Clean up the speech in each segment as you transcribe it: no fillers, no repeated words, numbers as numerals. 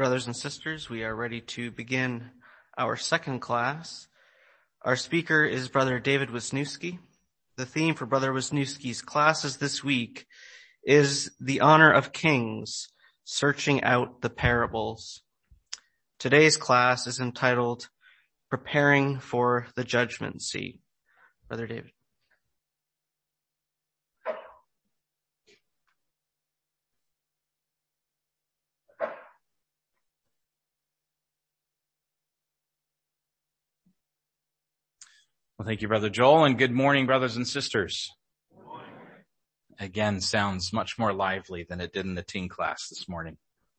Brothers and sisters, we are ready to begin our second class. Our speaker is Brother David Wisniewski. The theme for Brother Wisniewski's classes this week is the honor of kings, searching out the parables. Today's class is entitled Preparing for the Judgment Seat. Brother David. Well, thank you, Brother Joel, and good morning, brothers and sisters. Good morning. Again, sounds much more lively than it did in the teen class this morning.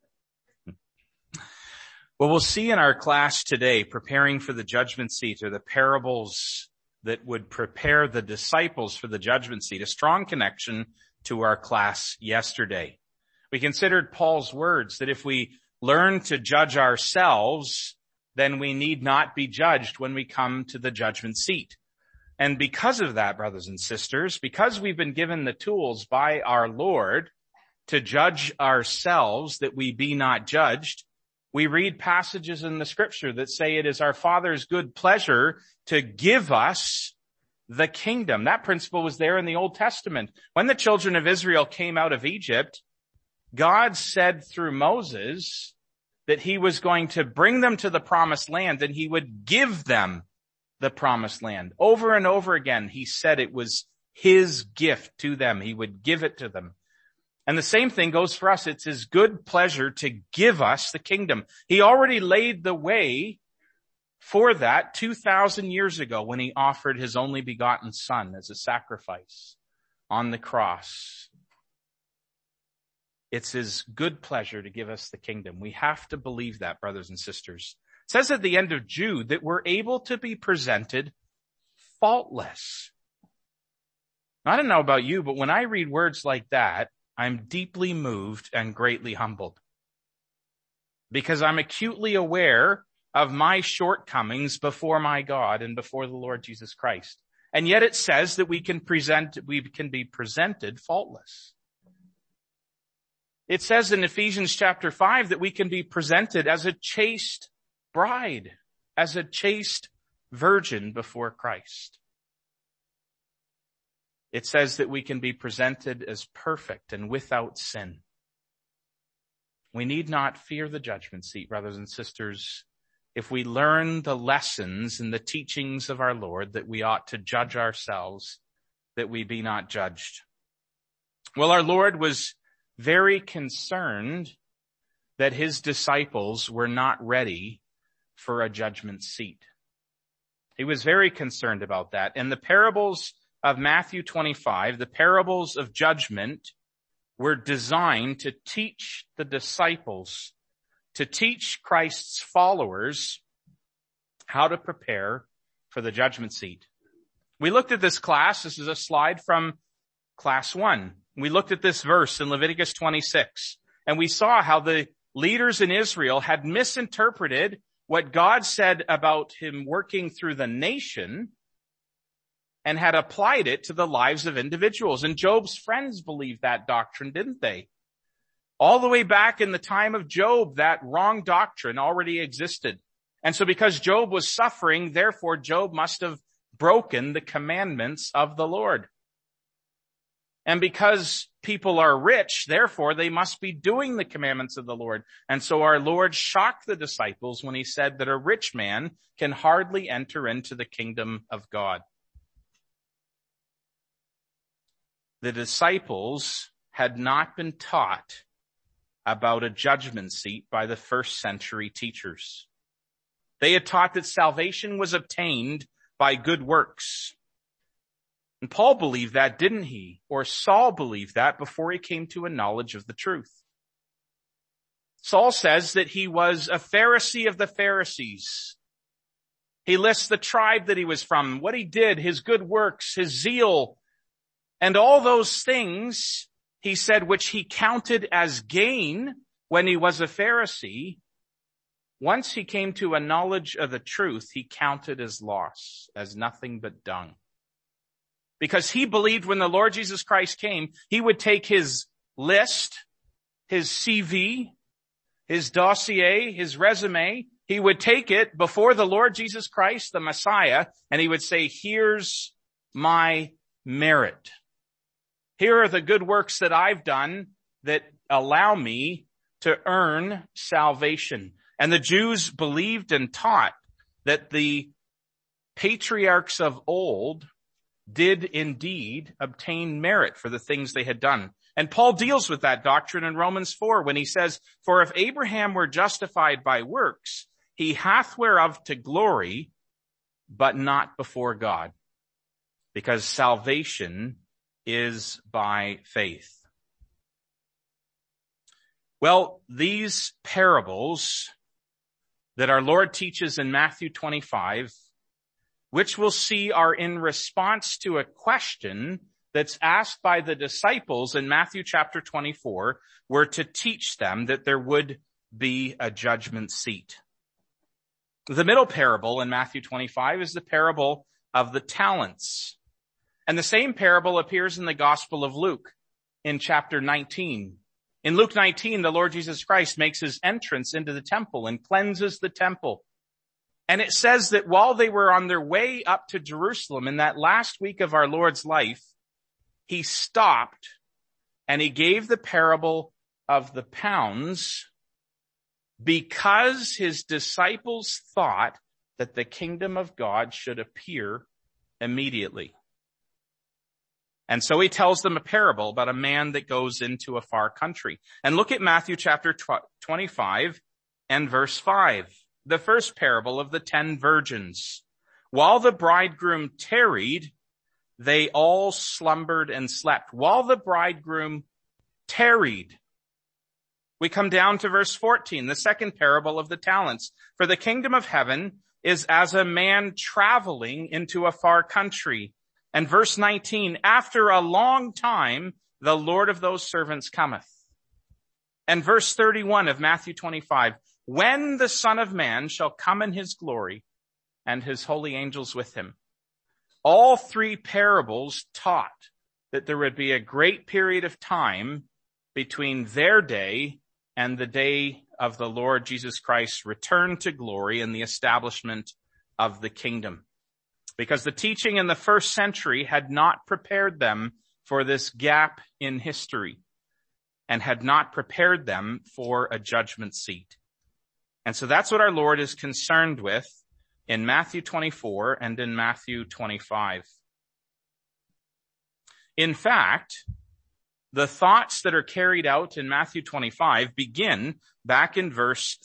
Well, we'll see in our class today, preparing for the judgment seat, or the parables that would prepare the disciples for the judgment seat, a strong connection to our class yesterday. We considered Paul's words that if we learn to judge ourselves, then we need not be judged when we come to the judgment seat. And because of that, brothers and sisters, because we've been given the tools by our Lord to judge ourselves that we be not judged, we read passages in the scripture that say it is our Father's good pleasure to give us the kingdom. That principle was there in the Old Testament. When the children of Israel came out of Egypt, God said through Moses that he was going to bring them to the promised land and he would give them the promised land. Over and over again, he said it was his gift to them. He would give it to them. And the same thing goes for us. It's his good pleasure to give us the kingdom. He already laid the way for that 2,000 years ago when he offered his only begotten Son as a sacrifice on the cross. It's his good pleasure to give us the kingdom. We have to believe that, brothers and sisters. It says at the end of Jude that we're able to be presented faultless. I don't know about you, but when I read words like that, I'm deeply moved and greatly humbled. Because I'm acutely aware of my shortcomings before my God and before the Lord Jesus Christ. And yet it says that we can be presented faultless. It says in Ephesians chapter 5 that we can be presented as a chaste bride, as a chaste virgin before Christ. It says that we can be presented as perfect and without sin. We need not fear the judgment seat, brothers and sisters, if we learn the lessons and the teachings of our Lord that we ought to judge ourselves, that we be not judged. Well, our Lord was very concerned that his disciples were not ready for a judgment seat. He was very concerned about that. And the parables of Matthew 25, the parables of judgment, were designed to teach the disciples, to teach Christ's followers how to prepare for the judgment seat. We looked at this class. This is a slide from class 1. We looked at this verse in Leviticus 26, and we saw how the leaders in Israel had misinterpreted what God said about him working through the nation and had applied it to the lives of individuals. And Job's friends believed that doctrine, didn't they? All the way back in the time of Job, that wrong doctrine already existed. And so because Job was suffering, therefore Job must have broken the commandments of the Lord. And because people are rich, therefore they must be doing the commandments of the Lord. And so our Lord shocked the disciples when he said that a rich man can hardly enter into the kingdom of God. The disciples had not been taught about a judgment seat by the first century teachers. They had taught that salvation was obtained by good works. And Paul believed that, didn't he? Or Saul believed that before he came to a knowledge of the truth. Saul says that he was a Pharisee of the Pharisees. He lists the tribe that he was from, what he did, his good works, his zeal, and all those things, he said, which he counted as gain when he was a Pharisee. Once he came to a knowledge of the truth, he counted as loss, as nothing but dung. Because he believed when the Lord Jesus Christ came, he would take his list, his CV, his dossier, his resume. He would take it before the Lord Jesus Christ, the Messiah, and he would say, here's my merit. Here are the good works that I've done that allow me to earn salvation. And the Jews believed and taught that the patriarchs of old did indeed obtain merit for the things they had done. And Paul deals with that doctrine in Romans 4 when he says, for if Abraham were justified by works, he hath whereof to glory, but not before God, because salvation is by faith. Well, these parables that our Lord teaches in Matthew 25, which we'll see are in response to a question that's asked by the disciples in Matthew chapter 24, were to teach them that there would be a judgment seat. The middle parable in Matthew 25 is the parable of the talents. And the same parable appears in the Gospel of Luke in chapter 19. In Luke 19, the Lord Jesus Christ makes his entrance into the temple and cleanses the temple. And it says that while they were on their way up to Jerusalem in that last week of our Lord's life, he stopped and he gave the parable of the pounds because his disciples thought that the kingdom of God should appear immediately. And so he tells them a parable about a man that goes into a far country. And look at Matthew chapter 25 and verse 5. The first parable of the 10 virgins. While the bridegroom tarried, they all slumbered and slept. While the bridegroom tarried. We come down to verse 14, the second parable of the talents. For the kingdom of heaven is as a man traveling into a far country. And verse 19, after a long time, the Lord of those servants cometh. And verse 31 of Matthew 25, when the Son of Man shall come in his glory and his holy angels with him. All three parables taught that there would be a great period of time between their day and the day of the Lord Jesus Christ's return to glory and the establishment of the kingdom. Because the teaching in the first century had not prepared them for this gap in history and had not prepared them for a judgment seat. And so that's what our Lord is concerned with in Matthew 24 and in Matthew 25. In fact, the thoughts that are carried out in Matthew 25 begin back in verse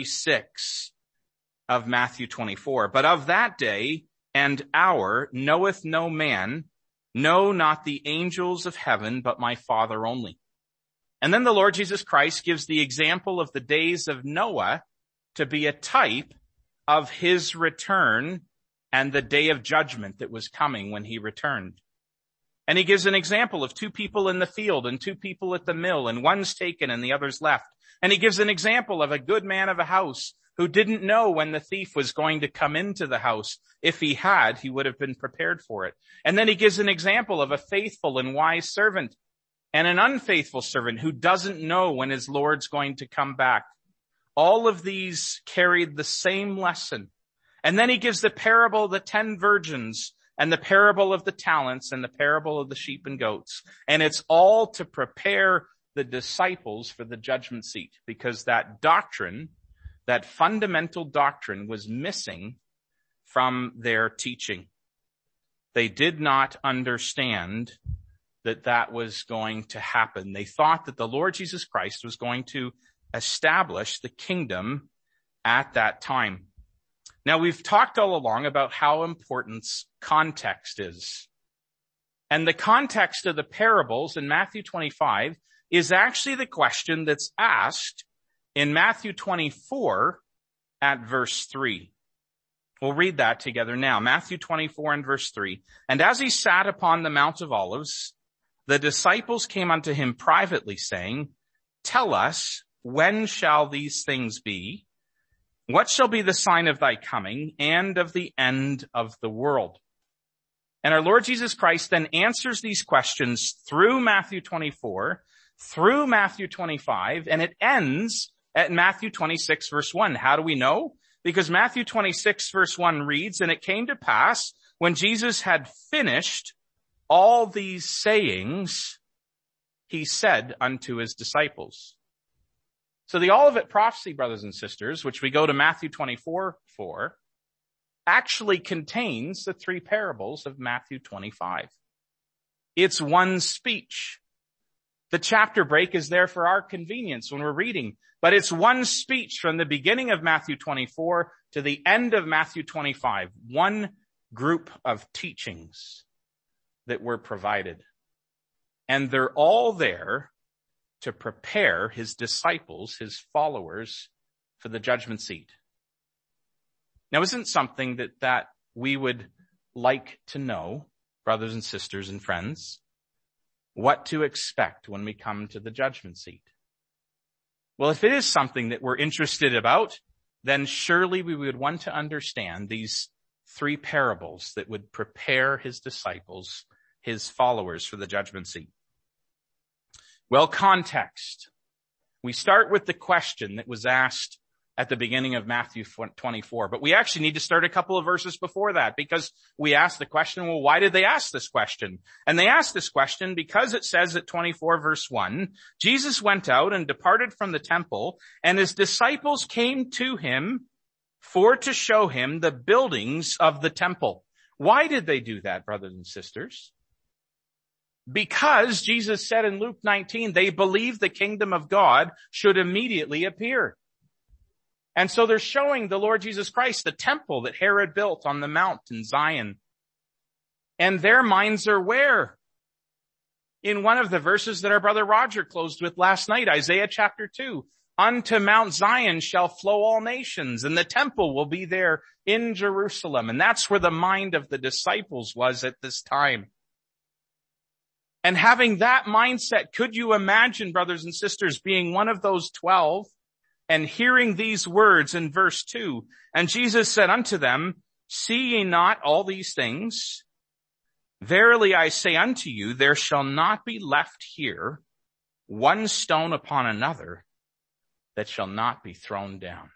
36 of Matthew 24. But of that day and hour knoweth no man, no, not the angels of heaven, but my Father only. And then the Lord Jesus Christ gives the example of the days of Noah to be a type of his return and the day of judgment that was coming when he returned. And he gives an example of 2 people in the field and 2 people at the mill, and one's taken and the other's left. And he gives an example of a good man of a house who didn't know when the thief was going to come into the house. If he had, he would have been prepared for it. And then he gives an example of a faithful and wise servant and an unfaithful servant who doesn't know when his Lord's going to come back. All of these carried the same lesson. And then he gives the parable of the 10 virgins and the parable of the talents and the parable of the sheep and goats. And it's all to prepare the disciples for the judgment seat, because that doctrine, that fundamental doctrine, was missing from their teaching. They did not understand that that was going to happen. They thought that the Lord Jesus Christ was going to establish the kingdom at that time. Now, we've talked all along about how important context is. And the context of the parables in Matthew 25 is actually the question that's asked in Matthew 24 at verse 3. We'll read that together now. Matthew 24 and verse 3. And as he sat upon the Mount of Olives, the disciples came unto him privately, saying, Tell us, when shall these things be? What shall be the sign of thy coming and of the end of the world? And our Lord Jesus Christ then answers these questions through Matthew 24, through Matthew 25, and it ends at Matthew 26 verse 1. How do we know? Because Matthew 26 verse 1 reads, "And it came to pass when Jesus had finished all these sayings, he said unto his disciples." So the Olivet prophecy, brothers and sisters, which we go to Matthew 24 for, actually contains the three parables of Matthew 25. It's one speech. The chapter break is there for our convenience when we're reading, but it's one speech from the beginning of Matthew 24 to the end of Matthew 25. One group of teachings that were provided. And they're all there to prepare his disciples, his followers, for the judgment seat. Now, isn't something that we would like to know, brothers and sisters and friends, what to expect when we come to the judgment seat? Well, if it is something that we're interested about, then surely we would want to understand these three parables that would prepare his disciples, his followers, for the judgment seat. Well, context. We start with the question that was asked at the beginning of Matthew 24, but we actually need to start a couple of verses before that, because we asked the question, well, why did they ask this question? And they asked this question because it says at 24 verse 1, "Jesus went out and departed from the temple, and his disciples came to him for to show him the buildings of the temple." Why did they do that, brothers and sisters? Because Jesus said in Luke 19, they believed the kingdom of God should immediately appear. And so they're showing the Lord Jesus Christ the temple that Herod built on the mount in Zion. And their minds are where? In one of the verses that our brother Roger closed with last night, Isaiah chapter 2, "Unto Mount Zion shall flow all nations, and the temple will be there in Jerusalem." And that's where the mind of the disciples was at this time. And having that mindset, could you imagine, brothers and sisters, being one of those 12 and hearing these words in verse 2? "And Jesus said unto them, See ye not all these things? Verily I say unto you, there shall not be left here one stone upon another that shall not be thrown down."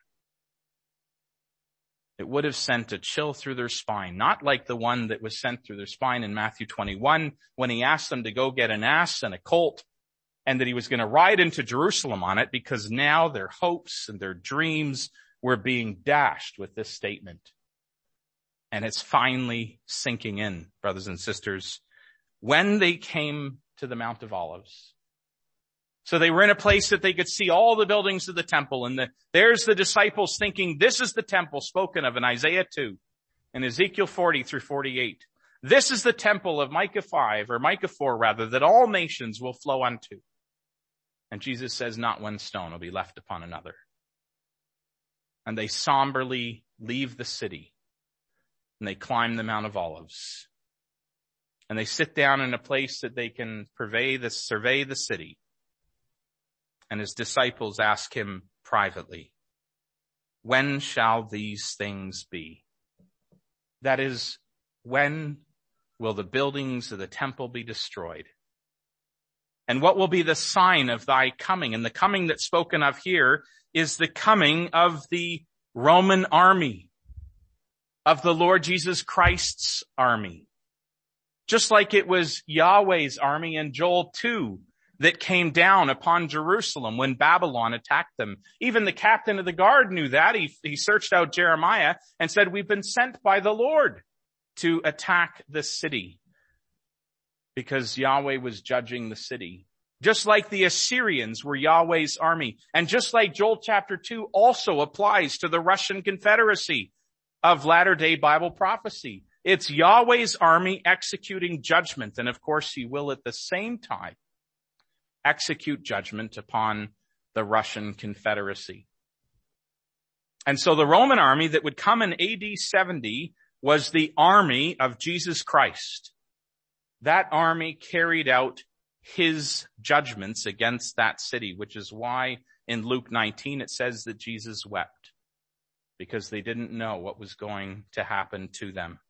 It would have sent a chill through their spine, not like the one that was sent through their spine in Matthew 21 when he asked them to go get an ass and a colt and that he was going to ride into Jerusalem on it, because now their hopes and their dreams were being dashed with this statement. And it's finally sinking in, brothers and sisters, when they came to the Mount of Olives. So they were in a place that they could see all the buildings of the temple, and there's the disciples thinking this is the temple spoken of in Isaiah 2 and Ezekiel 40 through 48. This is the temple of Micah 5, or Micah 4 rather, that all nations will flow unto. And Jesus says not one stone will be left upon another. And they somberly leave the city, and they climb the Mount of Olives. And they sit down in a place that they can survey the city. And his disciples ask him privately, "When shall these things be?" That is, when will the buildings of the temple be destroyed? And what will be the sign of thy coming? And the coming that's spoken of here is the coming of the Roman army, of the Lord Jesus Christ's army. Just like it was Yahweh's army in Joel 2 that came down upon Jerusalem when Babylon attacked them. Even the captain of the guard knew that. He searched out Jeremiah and said, "We've been sent by the Lord to attack the city," because Yahweh was judging the city. Just like the Assyrians were Yahweh's army. And just like Joel chapter 2 also applies to the Russian Confederacy of latter-day Bible prophecy. It's Yahweh's army executing judgment. And of course, he will at the same time execute judgment upon the Russian Confederacy. And so the Roman army that would come in AD 70 was the army of Jesus Christ. That army carried out his judgments against that city, which is why in Luke 19 it says that Jesus wept, because they didn't know what was going to happen to them.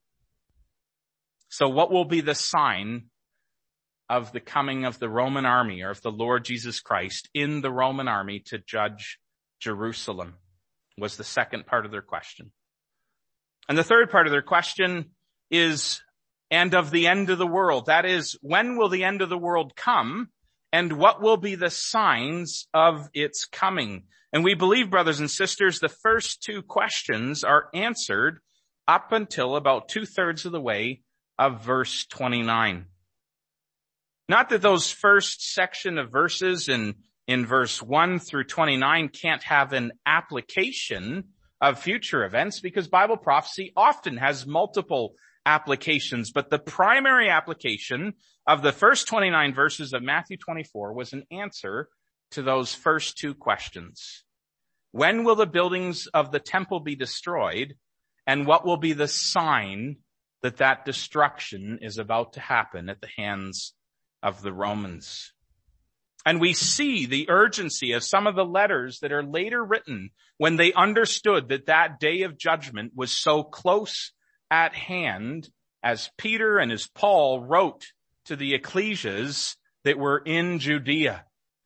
So what will be the sign of the coming of the Roman army, or of the Lord Jesus Christ in the Roman army to judge Jerusalem? Was the second part of their question. And the third part of their question is, and of the end of the world. That is, when will the end of the world come? And what will be the signs of its coming? And we believe, brothers and sisters, the first two questions are answered up until about 2/3 of the way of verse 29. Not that those first section of verses in verse 1 through 29 can't have an application of future events, because Bible prophecy often has multiple applications. But the primary application of the first 29 verses of Matthew 24 was an answer to those first two questions. When will the buildings of the temple be destroyed? And what will be the sign that that destruction is about to happen at the hands of the Romans? And we see the urgency of some of the letters that are later written when they understood that that day of judgment was so close at hand, as Peter and as Paul wrote to the ecclesias that were in Judea,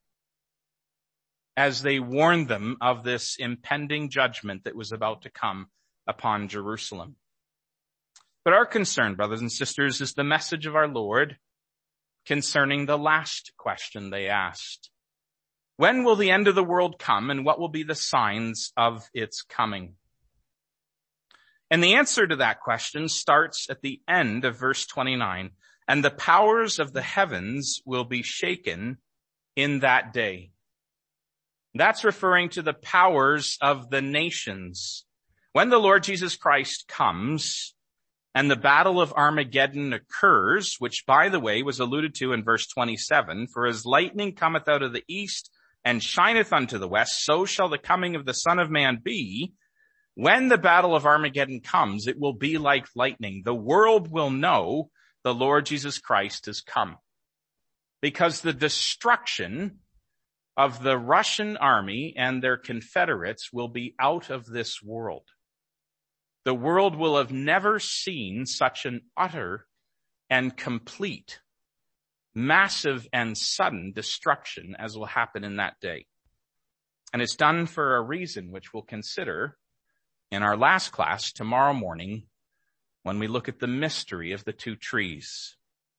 as they warned them of this impending judgment that was about to come upon Jerusalem. But our concern, brothers and sisters, is the message of our Lord concerning the last question they asked. When will the end of the world come, and what will be the signs of its coming? And the answer to that question starts at the end of verse 29. And the powers of the heavens will be shaken in that day. That's referring to the powers of the nations. When the Lord Jesus Christ comes and the battle of Armageddon occurs, which, by the way, was alluded to in verse 27, for as lightning cometh out of the east and shineth unto the west, so shall the coming of the Son of Man be. When the battle of Armageddon comes, it will be like lightning. The world will know the Lord Jesus Christ has come, because the destruction of the Russian army and their confederates will be out of this world. The world will have never seen such an utter and complete, massive and sudden destruction as will happen in that day. And it's done for a reason which we'll consider in our last class tomorrow morning when we look at the mystery of the two trees.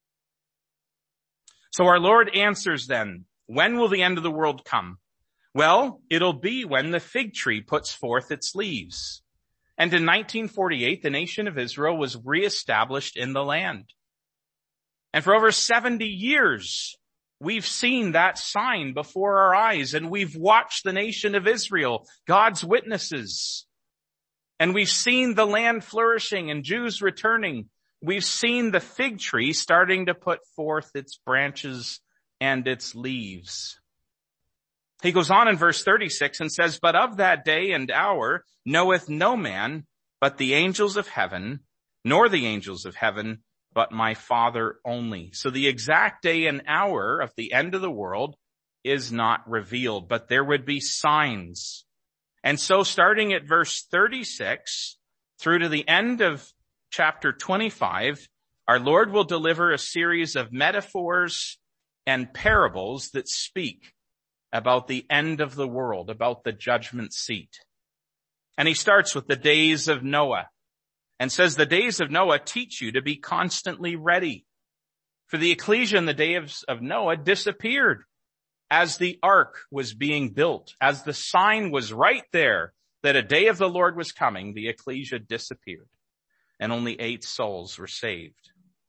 So our Lord answers then, when will the end of the world come? Well, it'll be when the fig tree puts forth its leaves. And in 1948, the nation of Israel was reestablished in the land. And for over 70 years, we've seen that sign before our eyes, and we've watched the nation of Israel, God's witnesses. And we've seen the land flourishing and Jews returning. We've seen the fig tree starting to put forth its branches and its leaves. He goes on in verse 36 and says, but of that day and hour knoweth no man but the angels of heaven, nor the angels of heaven, but my Father only. So the exact day and hour of the end of the world is not revealed, but there would be signs. And so starting at verse 36 through to the end of chapter 25, our Lord will deliver a series of metaphors and parables that speak about the end of the world, about the judgment seat. And he starts with the days of Noah and says the days of Noah teach you to be constantly ready. For the ecclesia in the days of Noah disappeared as the ark was being built. As the sign was right there that a day of the Lord was coming, the ecclesia disappeared and only 8 souls were saved.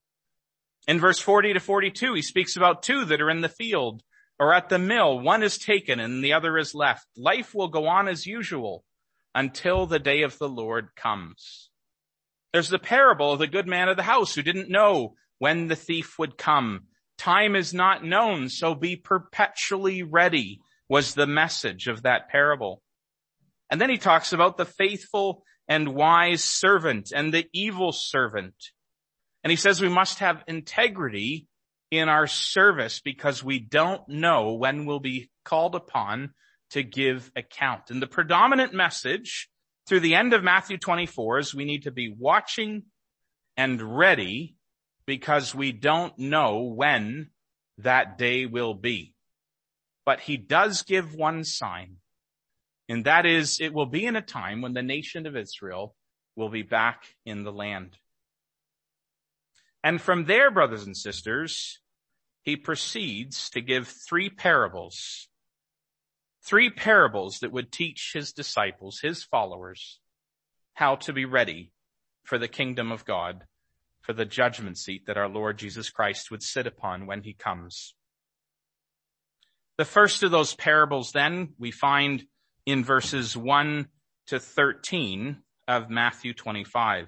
In verse 40 to 42, he speaks about 2 that are in the field or at the mill. One is taken and the other is left. Life will go on as usual until the day of the Lord comes. There's the parable of the good man of the house who didn't know when the thief would come. Time is not known, so be perpetually ready, was the message of that parable. And then he talks about the faithful and wise servant and the evil servant. And he says we must have integrity in our service because we don't know when we'll be called upon to give account. And the predominant message through the end of Matthew 24 is we need to be watching and ready because we don't know when that day will be. But he does give one sign, And that is, it will be in a time when the nation of Israel will be back in the land. And from there, brothers and sisters, he proceeds to give three parables that would teach his disciples, his followers, how to be ready for the kingdom of God, for the judgment seat that our Lord Jesus Christ would sit upon when he comes. The first of those parables then we find in verses 1 to 13 of Matthew 25.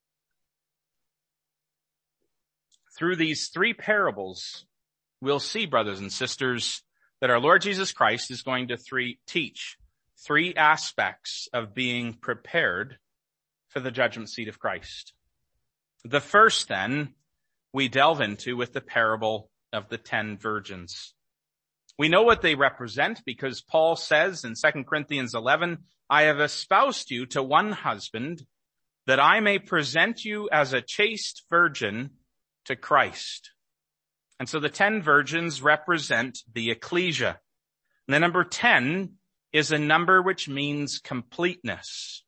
Through these three parables, we'll see, brothers and sisters, that our Lord Jesus Christ is going to teach three aspects of being prepared for the judgment seat of Christ. The first, then, we delve into with the parable of the 10 virgins. We know what they represent because Paul says in 2 Corinthians 11, I have espoused you to one husband that I may present you as a chaste virgin to Christ. And so the 10 virgins represent the ecclesia. And the number 10 is a number which means completeness.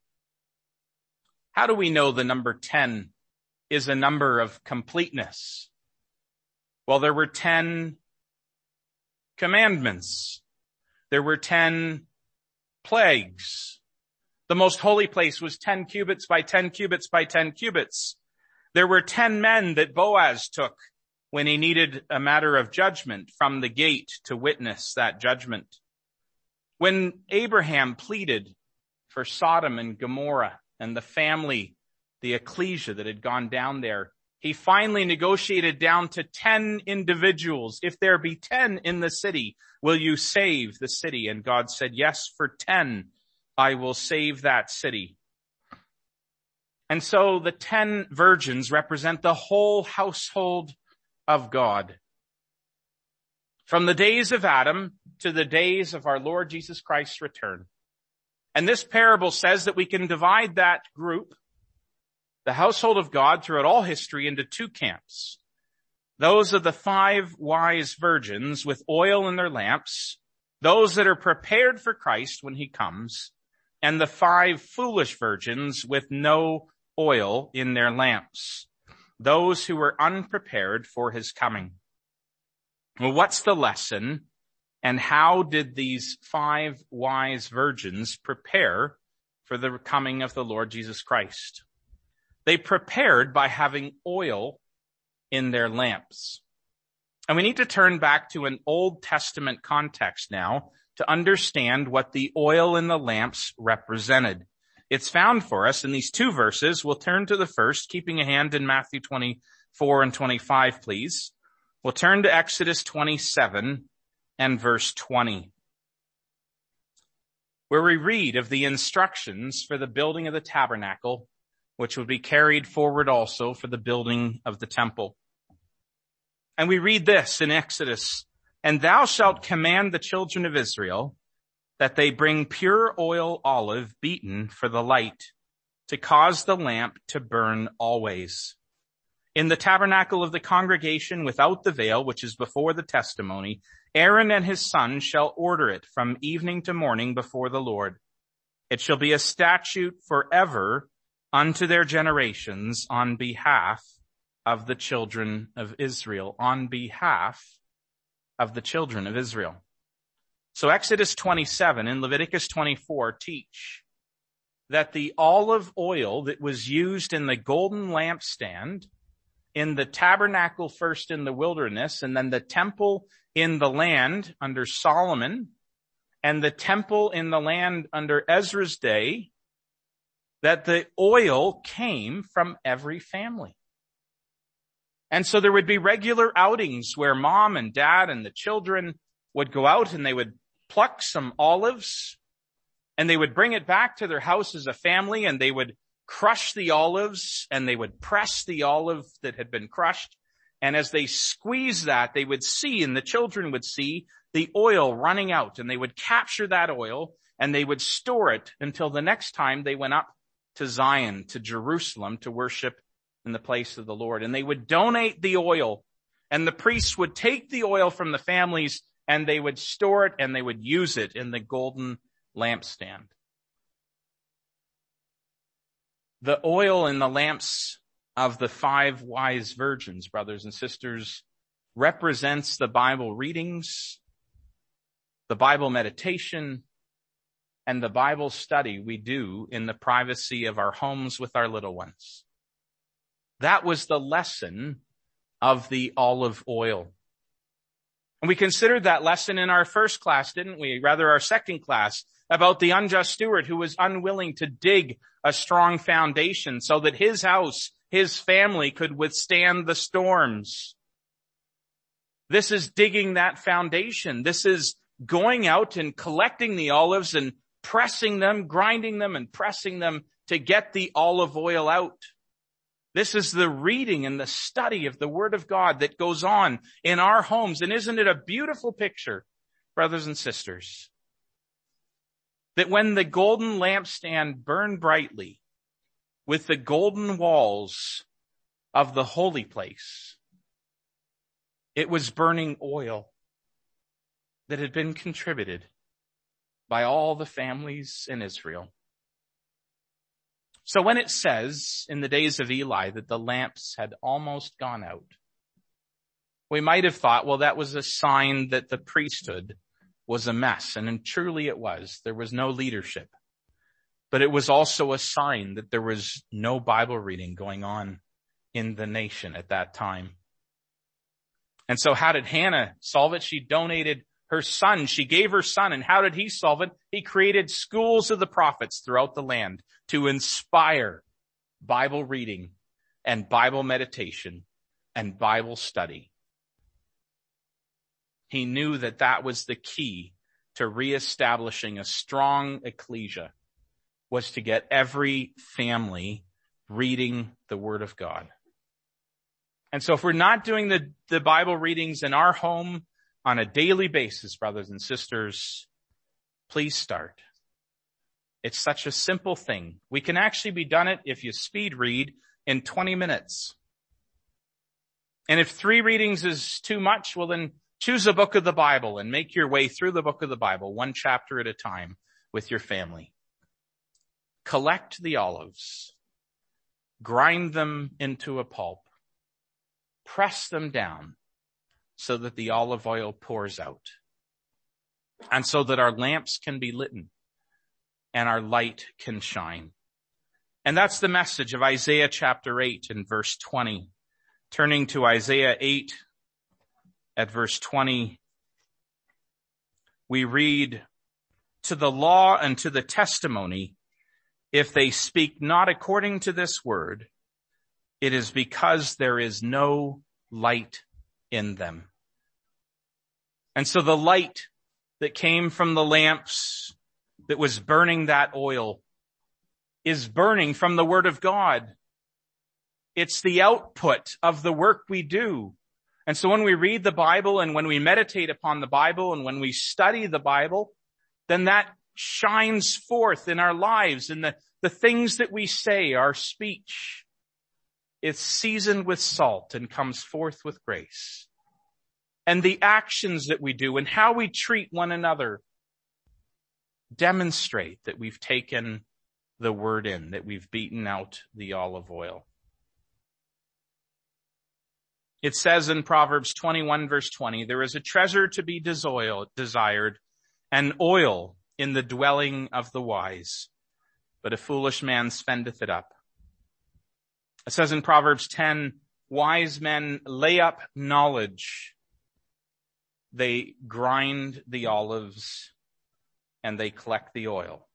How do we know the number 10 is a number of completeness? Well, there were 10 commandments. There were 10 plagues. The most holy place was 10 cubits by 10 cubits by 10 cubits. There were 10 men that Boaz took when he needed a matter of judgment from the gate to witness that judgment. When Abraham pleaded for Sodom and Gomorrah and the family, the ecclesia that had gone down there, he finally negotiated down to 10 individuals. If there be 10 in the city, will you save the city? And God said, yes, for 10, I will save that city. And so the 10 virgins represent the whole household of God. From the days of Adam to the days of our Lord Jesus Christ's return. And this parable says that we can divide that group, the household of God, throughout all history into two camps. Those are the 5 wise virgins with oil in their lamps, those that are prepared for Christ when he comes, and the 5 foolish virgins with no oil in their lamps, those who were unprepared for his coming. Well, what's the lesson, and how did these 5 wise virgins prepare for the coming of the Lord Jesus Christ? They prepared by having oil in their lamps. And we need to turn back to an Old Testament context now to understand what the oil in the lamps represented. It's found for us in these 2 verses. We'll turn to the first, keeping a hand in Matthew 24 and 25, please. We'll turn to Exodus 27 and verse 20, where we read of the instructions for the building of the tabernacle, which would be carried forward also for the building of the temple. And we read this in Exodus, and thou shalt command the children of Israel that they bring pure oil olive beaten for the light, to cause the lamp to burn always. In the tabernacle of the congregation without the veil, which is before the testimony, Aaron and his sons shall order it from evening to morning before the Lord. It shall be a statute forever unto their generations on behalf of the children of Israel. On behalf of the children of Israel. So Exodus 27 and Leviticus 24 teach that the olive oil that was used in the golden lampstand, in the tabernacle first in the wilderness, and then the temple in the land under Solomon, and the temple in the land under Ezra's day, that the oil came from every family. And so there would be regular outings where mom and dad and the children would go out and they would pluck some olives and they would bring it back to their house as a family, and they would crush the olives and they would press the olive that had been crushed. And as they squeeze that, they would see, and the children would see, the oil running out, and they would capture that oil and they would store it until the next time they went up to Zion, to Jerusalem, to worship in the place of the Lord. And they would donate the oil, and the priests would take the oil from the families and they would store it and they would use it in the golden lampstand. The oil in the lamps of the 5 wise virgins, brothers and sisters, represents the Bible readings, the Bible meditation, and the Bible study we do in the privacy of our homes with our little ones. That was the lesson of the olive oil. And we considered that lesson in our first class, didn't we? Rather, our second class, about the unjust steward who was unwilling to dig a strong foundation so that his house, his family could withstand the storms. This is digging that foundation. This is going out and collecting the olives and pressing them, grinding them and pressing them to get the olive oil out. This is the reading and the study of the Word of God that goes on in our homes. And isn't it a beautiful picture, brothers and sisters, that when the golden lampstand burned brightly with the golden walls of the holy place, it was burning oil that had been contributed by all the families in Israel. So when it says in the days of Eli that the lamps had almost gone out, we might have thought, well, that was a sign that the priesthood was a mess. And truly it was. There was no leadership. But it was also a sign that there was no Bible reading going on in the nation at that time. And so how did Hannah solve it? She donated her son. She gave her son. And how did he solve it? He created schools of the prophets throughout the land to inspire Bible reading and Bible meditation and Bible study. He knew that that was the key to reestablishing a strong ecclesia, was to get every family reading the Word of God. And so if we're not doing the Bible readings in our home on a daily basis, brothers and sisters, please start. It's such a simple thing. We can actually be done it if you speed read in 20 minutes. And if 3 readings is too much, well then choose a book of the Bible and make your way through the book of the Bible, 1 chapter at a time with your family. Collect the olives. Grind them into a pulp. Press them down so that the olive oil pours out. And so that our lamps can be lit and our light can shine. And that's the message of Isaiah chapter 8 and verse 20. Turning to Isaiah 8 at verse 20, we read, "To the law and to the testimony, if they speak not according to this word, it is because there is no light in them." And so the light that came from the lamps that was burning that oil is burning from the Word of God. It's the output of the work we do. And so when we read the Bible and when we meditate upon the Bible and when we study the Bible, then that shines forth in our lives, and the things that we say, our speech, is seasoned with salt and comes forth with grace. And the actions that we do and how we treat one another demonstrate that we've taken the word in, that we've beaten out the olive oil. It says in Proverbs 21 verse 20, "There is a treasure to be desired, and oil in the dwelling of the wise, but a foolish man spendeth it up." It says in Proverbs 10, "Wise men lay up knowledge. They grind the olives and they collect the oil."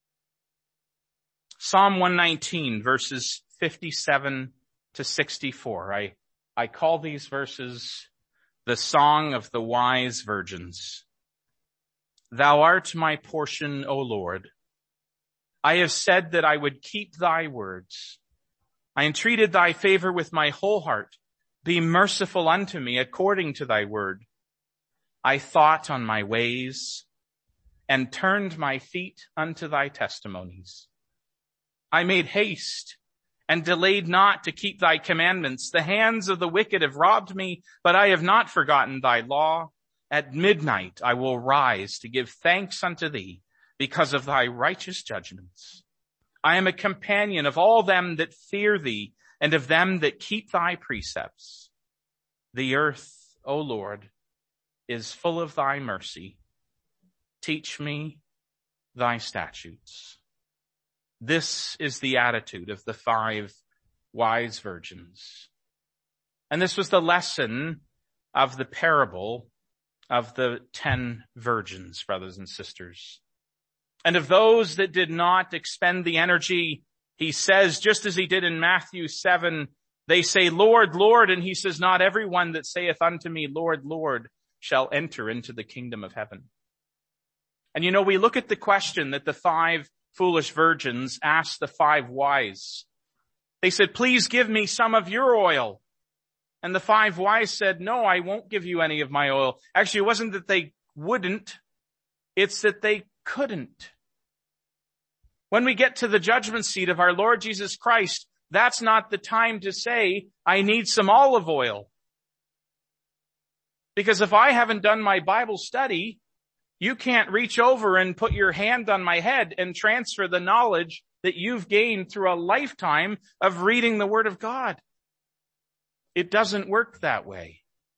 Psalm 119 verses 57 to 64. I call these verses the song of the wise virgins. "Thou art my portion, O Lord. I have said that I would keep thy words. I entreated thy favor with my whole heart. Be merciful unto me according to thy word. I thought on my ways and turned my feet unto thy testimonies. I made haste and delayed not to keep thy commandments. The hands of the wicked have robbed me, but I have not forgotten thy law. At midnight I will rise to give thanks unto thee, because of thy righteous judgments. I am a companion of all them that fear thee, and of them that keep thy precepts. The earth, O Lord, is full of thy mercy. Teach me thy statutes. This is the attitude of the 5 wise virgins. And this was the lesson of the parable of the 10 virgins, brothers and sisters. And of those that did not expend the energy, he says, just as he did in Matthew 7, they say, Lord, Lord, and he says, not everyone that saith unto me, Lord, Lord, shall enter into the kingdom of heaven. And we look at the question that the 5 foolish virgins asked the 5 wise. They said, please give me some of your oil. And the 5 wise said, no, I won't give you any of my oil. Actually, it wasn't that they wouldn't, it's that they couldn't. When we get to the judgment seat of our Lord Jesus Christ, that's not the time to say, I need some olive oil. Because if I haven't done my Bible study, you can't reach over and put your hand on my head and transfer the knowledge that you've gained through a lifetime of reading the Word of God. It doesn't work that way.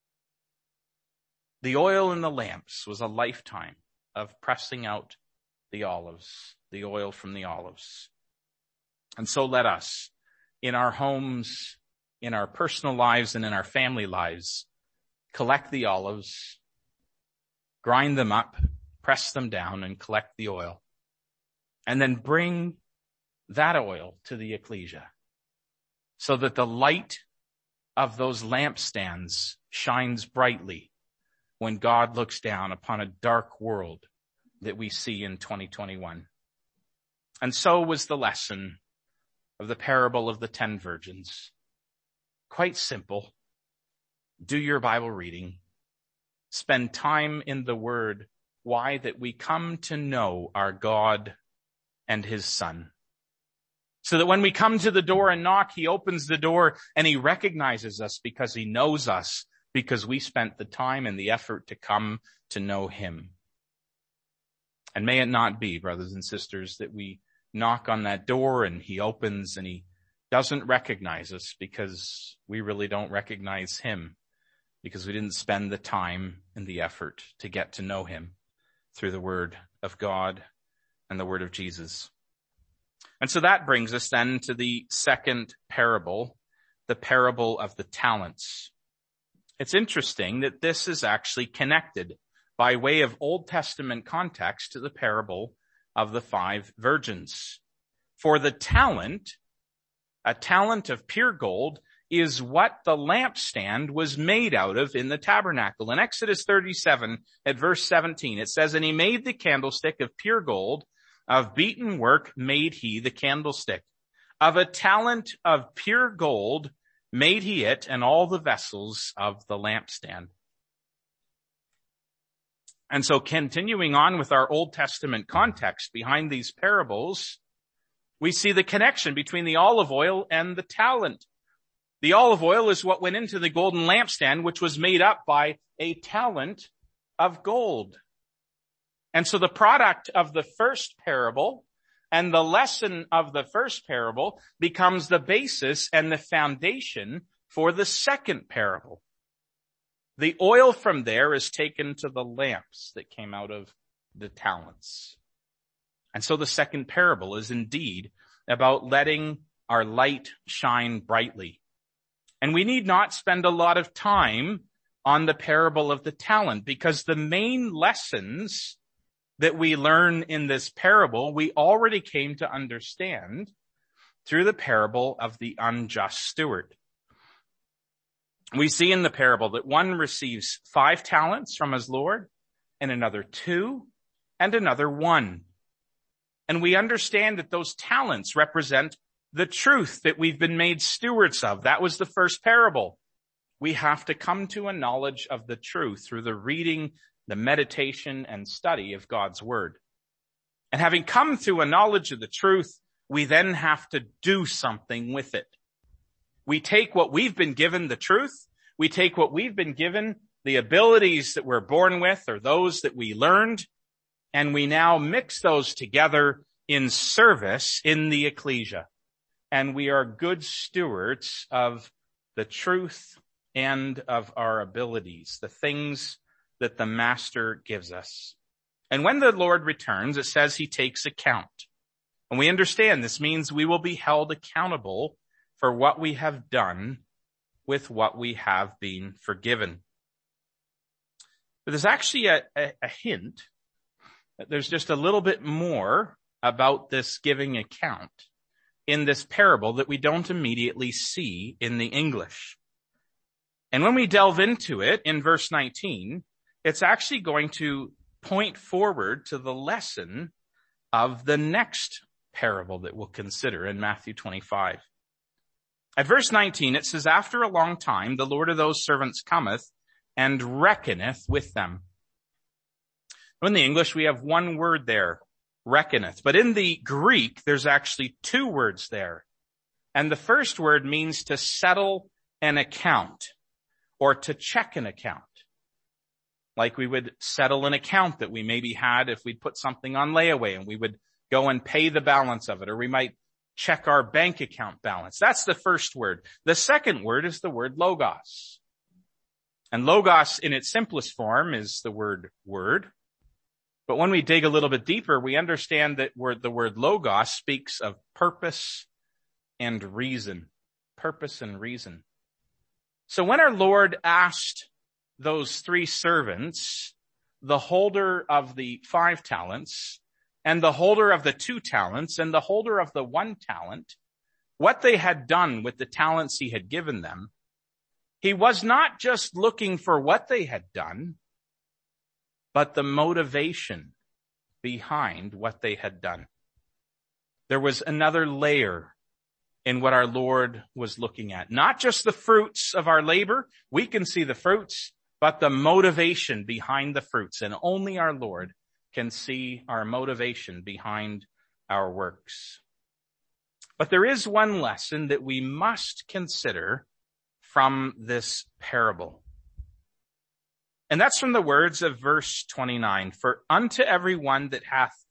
The oil in the lamps was a lifetime of pressing out the olives, the oil from the olives. And so let us, in our homes, in our personal lives, and in our family lives, collect the olives, grind them up, press them down, and collect the oil. And then bring that oil to the ecclesia so that the light of those lampstands shines brightly when God looks down upon a dark world that we see in 2021. And so was the lesson of the parable of the 10 virgins. Quite simple. Do your Bible reading. Spend time in the Word. Why? That we come to know our God and His Son. So that when we come to the door and knock, He opens the door and He recognizes us because He knows us, because we spent the time and the effort to come to know Him. And may it not be, brothers and sisters, that we knock on that door and He opens and He doesn't recognize us because we really don't recognize Him, because we didn't spend the time and the effort to get to know Him through the Word of God and the Word of Jesus. And so that brings us then to the second parable, the parable of the talents. It's interesting that this is actually connected by way of Old Testament context to the parable of the 5 virgins. For the talent, a talent of pure gold, is what the lampstand was made out of in the tabernacle. In Exodus 37 at verse 17, it says, and he made the candlestick of pure gold, of beaten work made he the candlestick. Of a talent of pure gold made he it, and all the vessels of the lampstand. And so continuing on with our Old Testament context behind these parables, we see the connection between the olive oil and the talent. The olive oil is what went into the golden lampstand, which was made up by a talent of gold. And so the product of the first parable and the lesson of the first parable becomes the basis and the foundation for the second parable. The oil from there is taken to the lamps that came out of the talents. And so the second parable is indeed about letting our light shine brightly. And we need not spend a lot of time on the parable of the talent, because the main lessons that we learn in this parable, we already came to understand through the parable of the unjust steward. We see in the parable that one receives 5 talents from his Lord, and another 2, and another 1. And we understand that those talents represent the truth that we've been made stewards of. That was the first parable. We have to come to a knowledge of the truth through the reading, the meditation, and study of God's Word. And having come to a knowledge of the truth, we then have to do something with it. We take what we've been given, the truth. We take what we've been given, the abilities that we're born with or those that we learned, and we now mix those together in service in the ecclesia. And we are good stewards of the truth and of our abilities, the things that the Master gives us. And when the Lord returns, it says he takes account. And we understand this means we will be held accountable for what we have done with what we have been forgiven. But there's actually a hint that there's just a little bit more about this giving account in this parable that we don't immediately see in the English. And when we delve into it in verse 19, it's actually going to point forward to the lesson of the next parable that we'll consider in Matthew 25. At verse 19, it says, "After a long time, the Lord of those servants cometh and reckoneth with them." In the English, we have one word there, reckoneth. But in the Greek, there's actually two words there. And the first word means to settle an account or to check an account. Like we would settle an account that we maybe had if we'd put something on layaway, and we would go and pay the balance of it, or we might check our bank account balance. That's the first word. The second word is the word logos. And logos in its simplest form is the word word. But when we dig a little bit deeper, we understand that the word logos speaks of purpose and reason. Purpose and reason. So when our Lord asked those three servants, the holder of the 5 talents and the holder of the 2 talents and the holder of the 1 talent, what they had done with the talents he had given them, he was not just looking for what they had done, but the motivation behind what they had done. There was another layer in what our Lord was looking at. Not just the fruits of our labor. We can see the fruits, but the motivation behind the fruits. And only our Lord can see our motivation behind our works. But there is one lesson that we must consider from this parable. And that's from the words of verse 29. "For unto every one that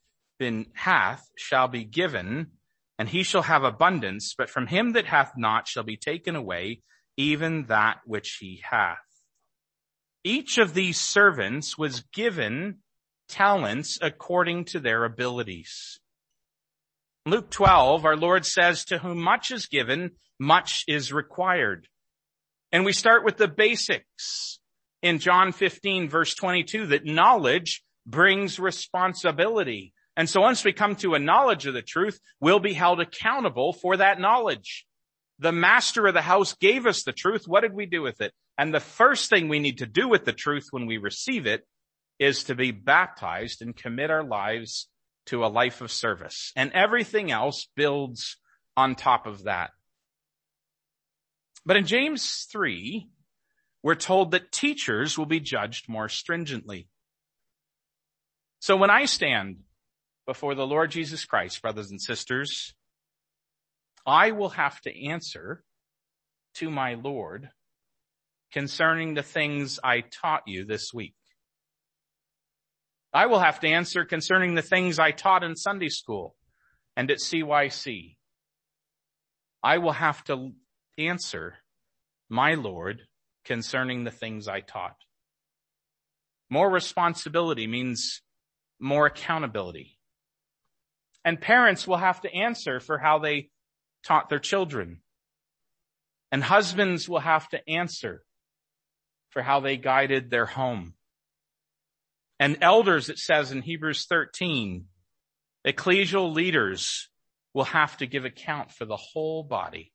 hath shall be given, and he shall have abundance, but from him that hath not shall be taken away even that which he hath." Each of these servants was given talents according to their abilities. Luke 12, our Lord says, "To whom much is given, much is required." And we start with the basics. In John 15, verse 22, that knowledge brings responsibility. And so once we come to a knowledge of the truth, we'll be held accountable for that knowledge. The master of the house gave us the truth. What did we do with it? And the first thing we need to do with the truth when we receive it is to be baptized and commit our lives to a life of service. And everything else builds on top of that. But in James 3, we're told that teachers will be judged more stringently. So when I stand before the Lord Jesus Christ, brothers and sisters, I will have to answer to my Lord concerning the things I taught you this week. I will have to answer concerning the things I taught in Sunday school and at CYC. I will have to answer my Lord concerning the things I taught. More responsibility means more accountability. And parents will have to answer for how they taught their children. And husbands will have to answer for how they guided their home. And elders, it says in Hebrews 13, ecclesial leaders will have to give account for the whole body.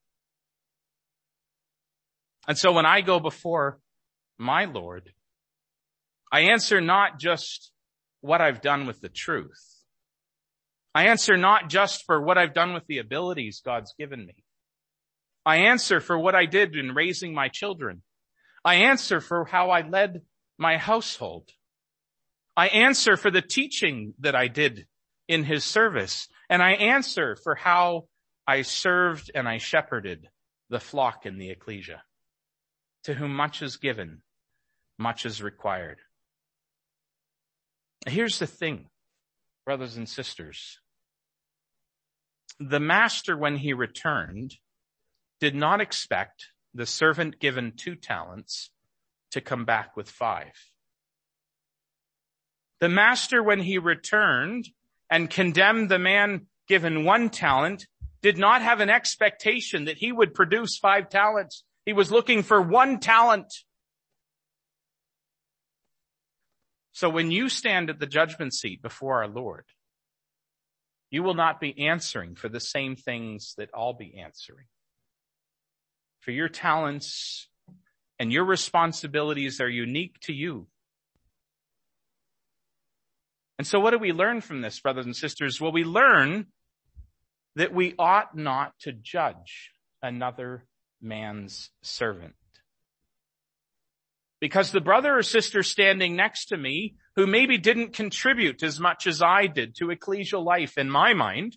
And so when I go before my Lord, I answer not just what I've done with the truth. I answer not just for what I've done with the abilities God's given me. I answer for what I did in raising my children. I answer for how I led my household. I answer for the teaching that I did in his service. And I answer for how I served and I shepherded the flock in the ecclesia. To whom much is given, much is required. Here's the thing. brothers and sisters, the master, when he returned, did not expect the servant given 2 talents to come back with 5. The master, when he returned and condemned the man given 1 talent, did not have an expectation that he would produce 5 talents. He was looking for 1 talent. So when you stand at the judgment seat before our Lord, you will not be answering for the same things that I'll be answering. For your talents and your responsibilities are unique to you. And so what do we learn from this, brothers and sisters? Well, we learn that we ought not to judge another man's servant. Because the brother or sister standing next to me, who maybe didn't contribute as much as I did to ecclesial life in my mind,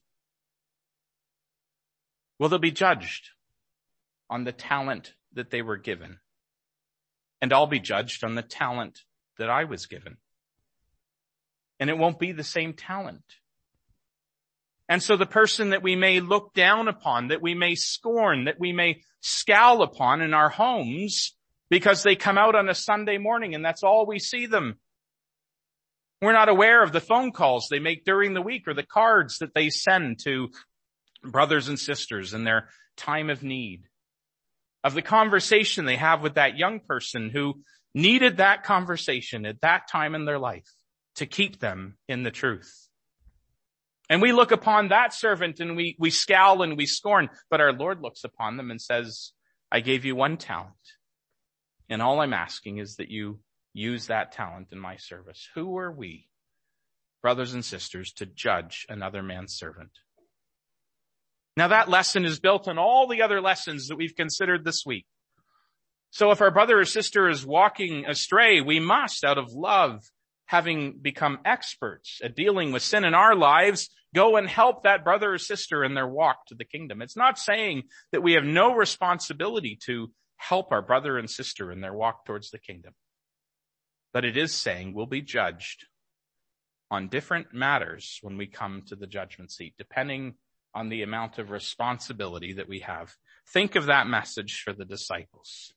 well, they'll be judged on the talent that they were given. And I'll be judged on the talent that I was given. And it won't be the same talent. And so the person that we may look down upon, that we may scorn, that we may scowl upon in our homes because they come out on a Sunday morning and that's all we see them. We're not aware of the phone calls they make during the week or the cards that they send to brothers and sisters in their time of need, of the conversation they have with that young person who needed that conversation at that time in their life to keep them in the truth. And we look upon that servant and we scowl and we scorn, but our Lord looks upon them and says, I gave you 1 talent. And all I'm asking is that you use that talent in my service. Who are we, brothers and sisters, to judge another man's servant? Now that lesson is built on all the other lessons that we've considered this week. So if our brother or sister is walking astray, we must, out of love, having become experts at dealing with sin in our lives, go and help that brother or sister in their walk to the kingdom. It's not saying that we have no responsibility to help our brother and sister in their walk towards the kingdom. But it is saying we'll be judged on different matters when we come to the judgment seat, depending on the amount of responsibility that we have. Think of that message for the disciples.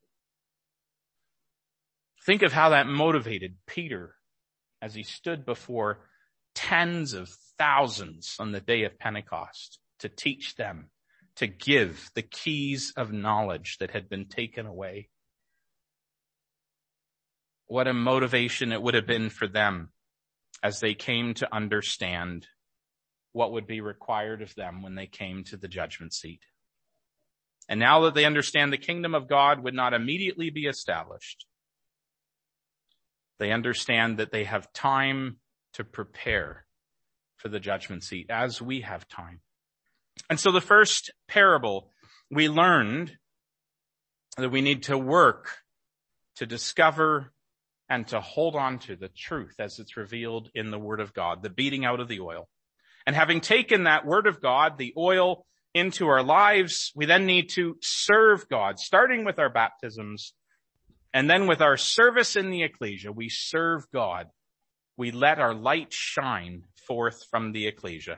Think of how that motivated Peter as he stood before tens of thousands on the day of Pentecost to teach them, to give the keys of knowledge that had been taken away. What a motivation it would have been for them as they came to understand what would be required of them when they came to the judgment seat. And now that they understand the kingdom of God would not immediately be established, they understand that they have time to prepare for the judgment seat, as we have time. And so the first parable, we learned that we need to work to discover and to hold on to the truth as it's revealed in the Word of God, the beating out of the oil. And having taken that Word of God, the oil, into our lives, we then need to serve God, starting with our baptisms, and then with our service in the ecclesia. We serve God. We let our light shine forth from the ecclesia.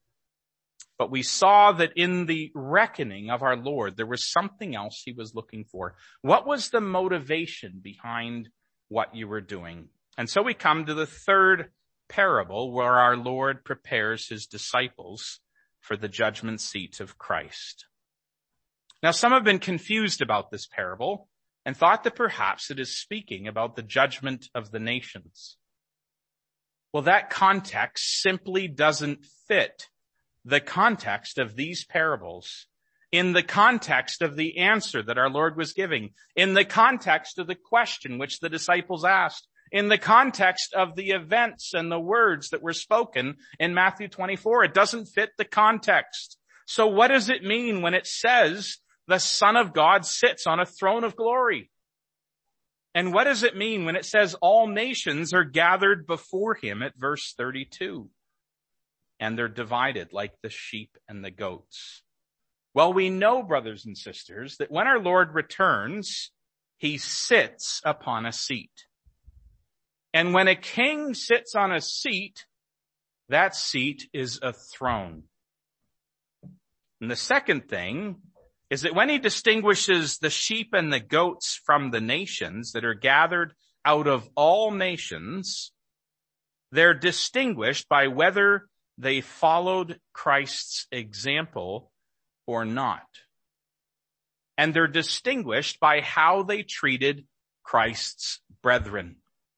But we saw that in the reckoning of our Lord, there was something else he was looking for. What was the motivation behind what you were doing? And so we come to the third parable where our Lord prepares his disciples for the judgment seat of Christ. Now, some have been confused about this parable and thought that perhaps it is speaking about the judgment of the nations. Well, that context simply doesn't fit the context of these parables, in the context of the answer that our Lord was giving, in the context of the question which the disciples asked, in the context of the events and the words that were spoken in Matthew 24. It doesn't fit the context. So what does it mean when it says the Son of God sits on a throne of glory? And what does it mean when it says all nations are gathered before him at verse 32? And they're divided like the sheep and the goats. Well, we know, brothers and sisters, that when our Lord returns, he sits upon a seat. And when a king sits on a seat, That seat is a throne. And the second thing is that when he distinguishes the sheep and the goats from the nations that are gathered out of all nations, they're distinguished by whether they followed Christ's example or not. And they're distinguished by how they treated Christ's brethren.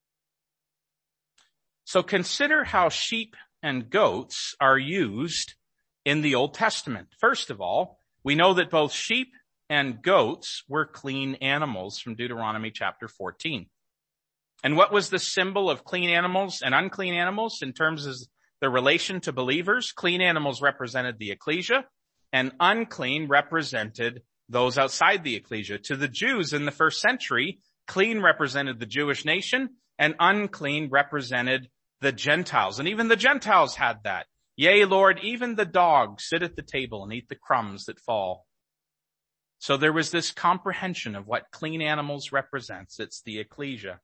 So consider how sheep and goats are used in the Old Testament. First of all, we know that both sheep and goats were clean animals from Deuteronomy chapter 14. And what was the symbol of clean animals and unclean animals in terms of the relation to believers? Clean animals represented the ecclesia, and unclean represented those outside the ecclesia. To the Jews in the first century, clean represented the Jewish nation, and unclean represented the Gentiles. And even the Gentiles had that. Yea, Lord, even the dogs sit at the table and eat the crumbs that fall. So there was this comprehension of what clean animals represents. It's the ecclesia.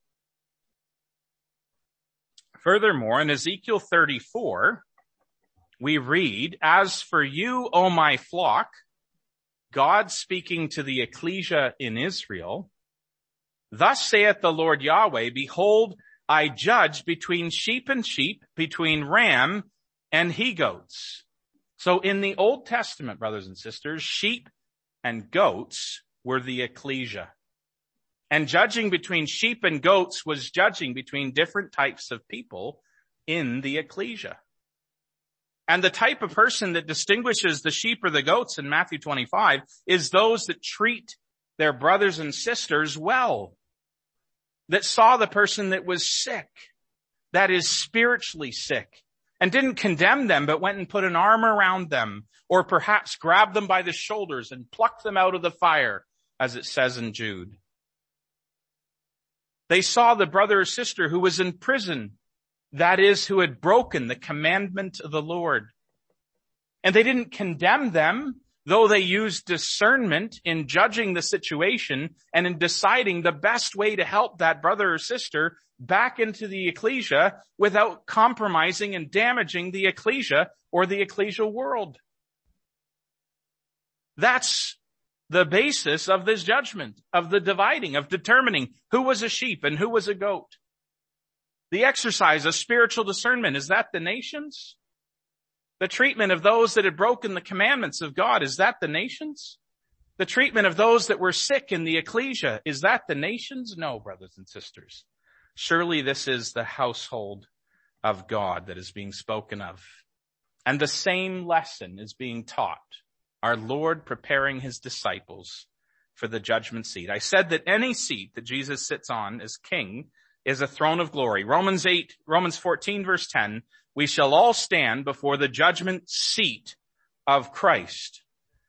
Furthermore, in Ezekiel 34, we read, "As for you, O my flock," God speaking to the ecclesia in Israel, "thus saith the Lord Yahweh, behold, I judge between sheep and sheep, between ram and he-goats." So in the Old Testament, brothers and sisters, sheep and goats were the ecclesia. And judging between sheep and goats was judging between different types of people in the ecclesia. And the type of person that distinguishes the sheep or the goats in Matthew 25 is those that treat their brothers and sisters well, that saw the person that was sick, that is spiritually sick, and didn't condemn them, but went and put an arm around them, or perhaps grabbed them by the shoulders and plucked them out of the fire, as it says in Jude. They saw the brother or sister who was in prison, that is, who had broken the commandment of the Lord. And they didn't condemn them, though they used discernment in judging the situation and in deciding the best way to help that brother or sister back into the ecclesia without compromising and damaging the ecclesia or the ecclesial world. That's the basis of this judgment, of the dividing, of determining who was a sheep and who was a goat. The exercise of spiritual discernment, is that the nations? The treatment of those that had broken the commandments of God, is that the nations? The treatment of those that were sick in the ecclesia, is that the nations? No, brothers and sisters. Surely this is the household of God that is being spoken of. And the same lesson is being taught. Our Lord preparing his disciples for the judgment seat. I said that any seat that Jesus sits on as king is a throne of glory. Romans 14 verse 10, we shall all stand before the judgment seat of Christ.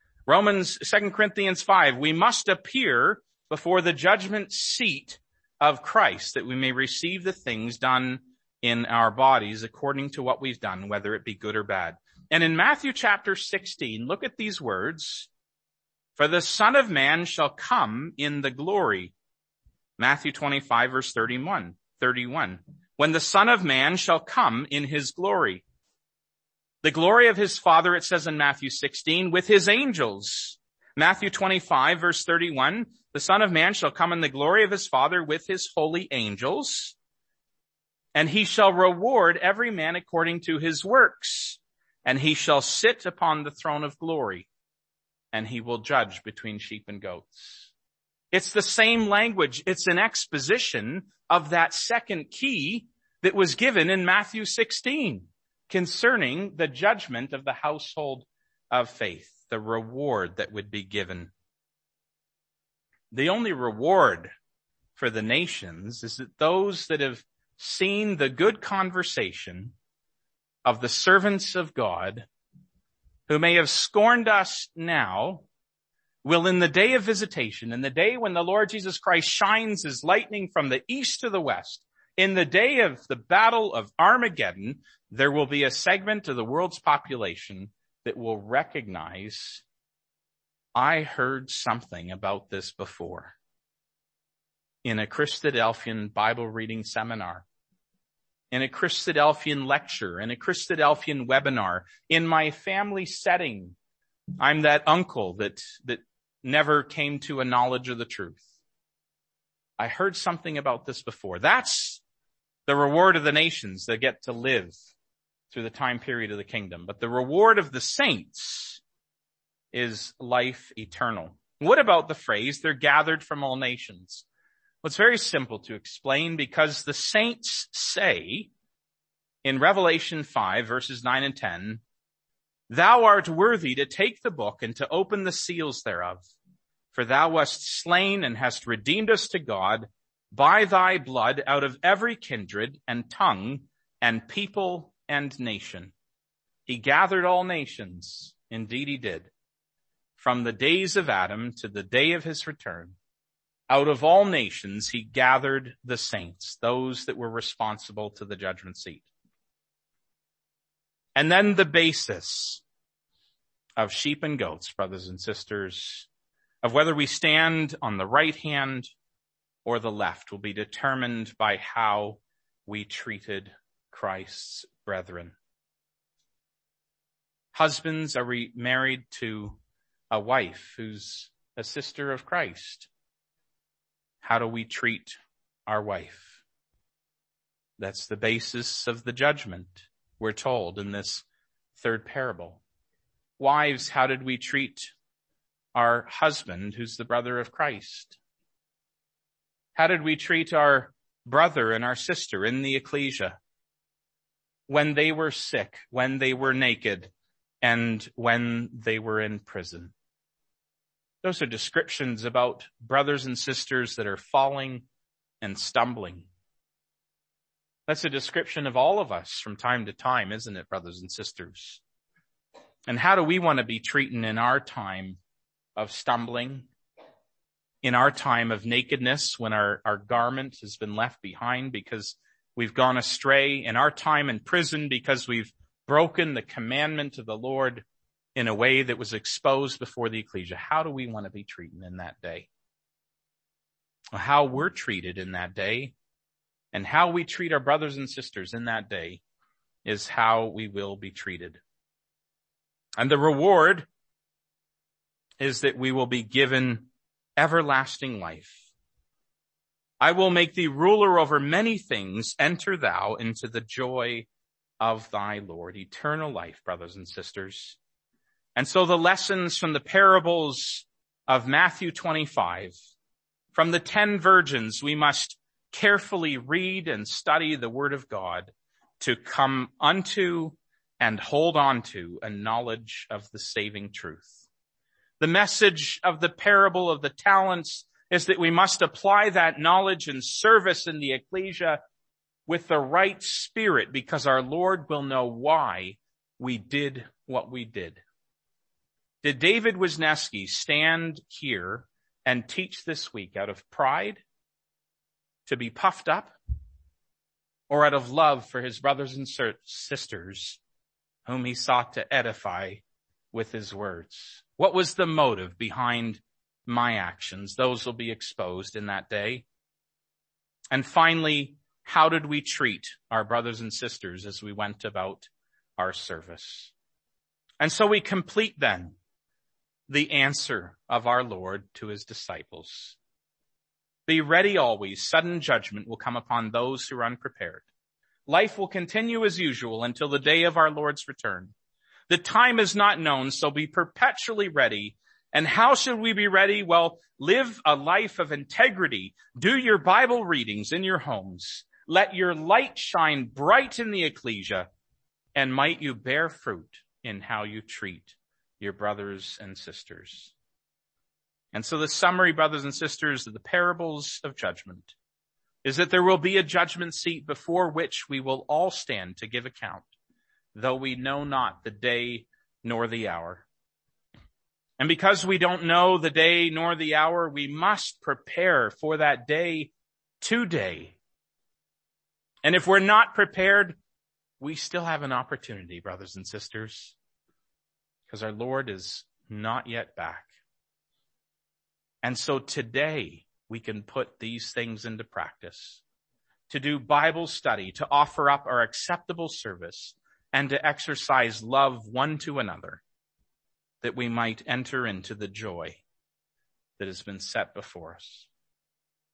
2 Corinthians 5, we must appear before the judgment seat of Christ that we may receive the things done in our bodies according to what we've done, whether it be good or bad. And in Matthew chapter 16, look at these words. For the Son of Man shall come in the glory. Matthew 25 verse 31. When the Son of Man shall come in his glory. The glory of his Father, it says in Matthew 16, with his angels. Matthew 25 verse 31. The Son of Man shall come in the glory of his Father with his holy angels. And he shall reward every man according to his works. And he shall sit upon the throne of glory, and he will judge between sheep and goats. It's the same language. It's an exposition of that second key that was given in Matthew 16 concerning the judgment of the household of faith, the reward that would be given. The only reward for the nations is that those that have seen the good conversation of the servants of God, who may have scorned us now, will in the day of visitation, in the day when the Lord Jesus Christ shines his lightning from the east to the west, in the day of the battle of Armageddon, there will be a segment of the world's population that will recognize, I heard something about this before in a Christadelphian Bible reading seminar. in a Christadelphian lecture, in a Christadelphian webinar, in my family setting. I'm that uncle that never came to a knowledge of the truth. I heard something about this before. That's the reward of the nations that get to live through the time period of the kingdom. But the reward of the saints is life eternal. What about the phrase, they're gathered from all nations? Well, it's very simple to explain, because the saints say in Revelation 5, verses 9 and 10, "Thou art worthy to take the book and to open the seals thereof. For thou wast slain and hast redeemed us to God by thy blood out of every kindred and tongue and people and nation." He gathered all nations. Indeed he did. From the days of Adam to the day of his return, out of all nations, he gathered the saints, those that were responsible to the judgment seat. And then the basis of sheep and goats, brothers and sisters, of whether we stand on the right hand or the left, will be determined by how we treated Christ's brethren. Husbands, are we married to a wife who's a sister of Christ? How do we treat our wife? That's the basis of the judgment, we're told in this third parable. Wives, how did we treat our husband who's the brother of Christ? How did we treat our brother and our sister in the ecclesia when they were sick, when they were naked, and when they were in prison? Those are descriptions about brothers and sisters that are falling and stumbling. That's a description of all of us from time to time, isn't it, brothers and sisters? And how do we want to be treated in our time of stumbling, in our time of nakedness, when our garment has been left behind because we've gone astray, in our time in prison because we've broken the commandment of the Lord in a way that was exposed before the ecclesia? How do we want to be treated in that day? How we're treated in that day and how we treat our brothers and sisters in that day is how we will be treated. And the reward is that we will be given everlasting life. I will make thee ruler over many things. Enter thou into the joy of thy Lord. Eternal life, brothers and sisters. And so the lessons from the parables of Matthew 25, from the 10 virgins, we must carefully read and study the word of God to come unto and hold on to a knowledge of the saving truth. The message of the parable of the talents is that we must apply that knowledge and service in the ecclesia with the right spirit, because our Lord will know why we did what we did. Did David Wisniewski stand here and teach this week out of pride, to be puffed up, or out of love for his brothers and sisters whom he sought to edify with his words? What was the motive behind my actions? Those will be exposed in that day. And finally, how did we treat our brothers and sisters as we went about our service? And so we complete then the answer of our Lord to his disciples. Be ready always. Sudden judgment will come upon those who are unprepared. Life will continue as usual until the day of our Lord's return. The time is not known, so be perpetually ready. And how should we be ready? Well, live a life of integrity. Do your Bible readings in your homes. Let your light shine bright in the ecclesia, and might you bear fruit in how you treat your brothers and sisters. And so the summary, brothers and sisters, of the parables of judgment is that there will be a judgment seat before which we will all stand to give account, though we know not the day nor the hour. And because we don't know the day nor the hour, we must prepare for that day today. And if we're not prepared, we still have an opportunity, brothers and sisters, because our Lord is not yet back. And so today we can put these things into practice. to do Bible study, to offer up our acceptable service, and to exercise love one to another, that we might enter into the joy that has been set before us.